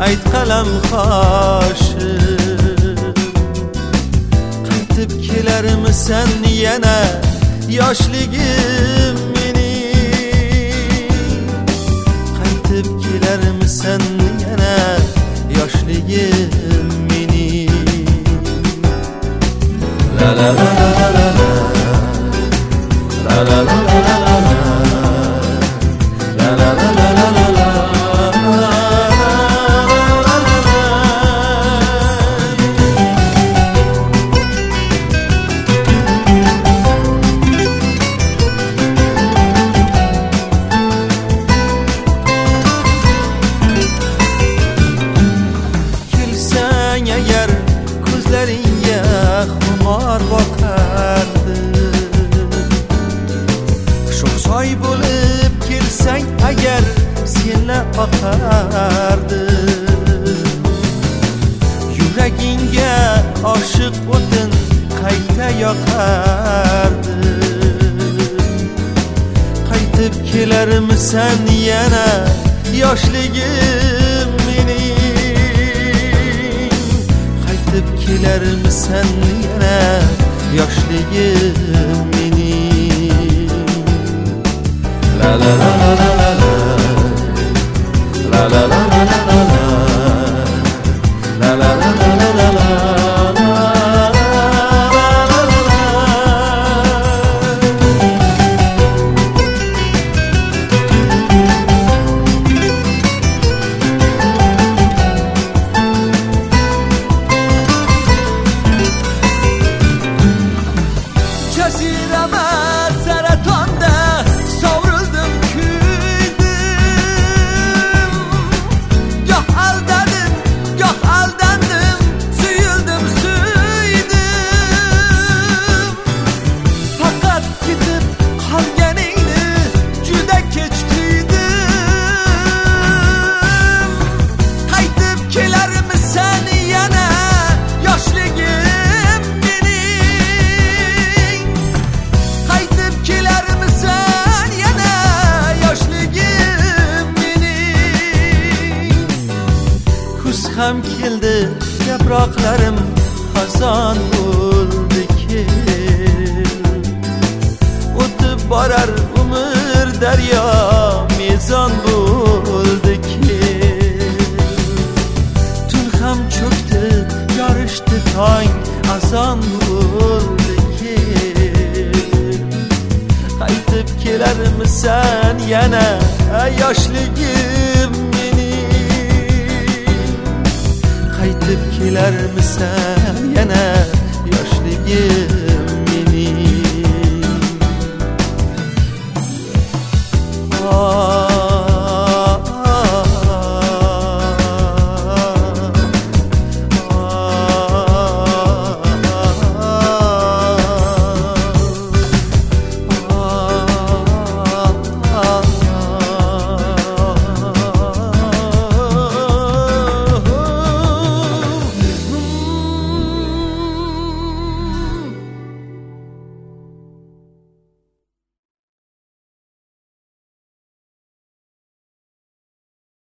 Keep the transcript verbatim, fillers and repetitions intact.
ayt qalam qoshim, qaytib kelarmisan yana yoshligim mening, qaytib kelarmisan yana yoshligim mening. La la la la la la la la la la la eğer ko'zlaringga xumor boqardi, sho'xsoy bo'lib kelsang agar senla boqardi, yuragingga oshiq o'tin qayta yoqardi. Qaytib kelarmisan yana yoshligim mening, qaytib kelarmisan yana yoshligim mening. La la la la la la la la la la la la la la la la. Jazirama saratonda sovrildim, kuydim, goh aldadim, goh aldandim, suyuldim, suydim. Faqat ketib qolganingni juda kech tuydim. Qaytib kelarmisan yana yoshligim ham keldi, yaproqlarim xazon bo'ldi kel, o'tib borar umr daryo mezon bo'ldi kel. Tun ham cho'kti, yorishdi tong, azon bo'ldi kel. Qaytib kelarmisan yana yoshligim, qaytib kelarmisan yana yoshligim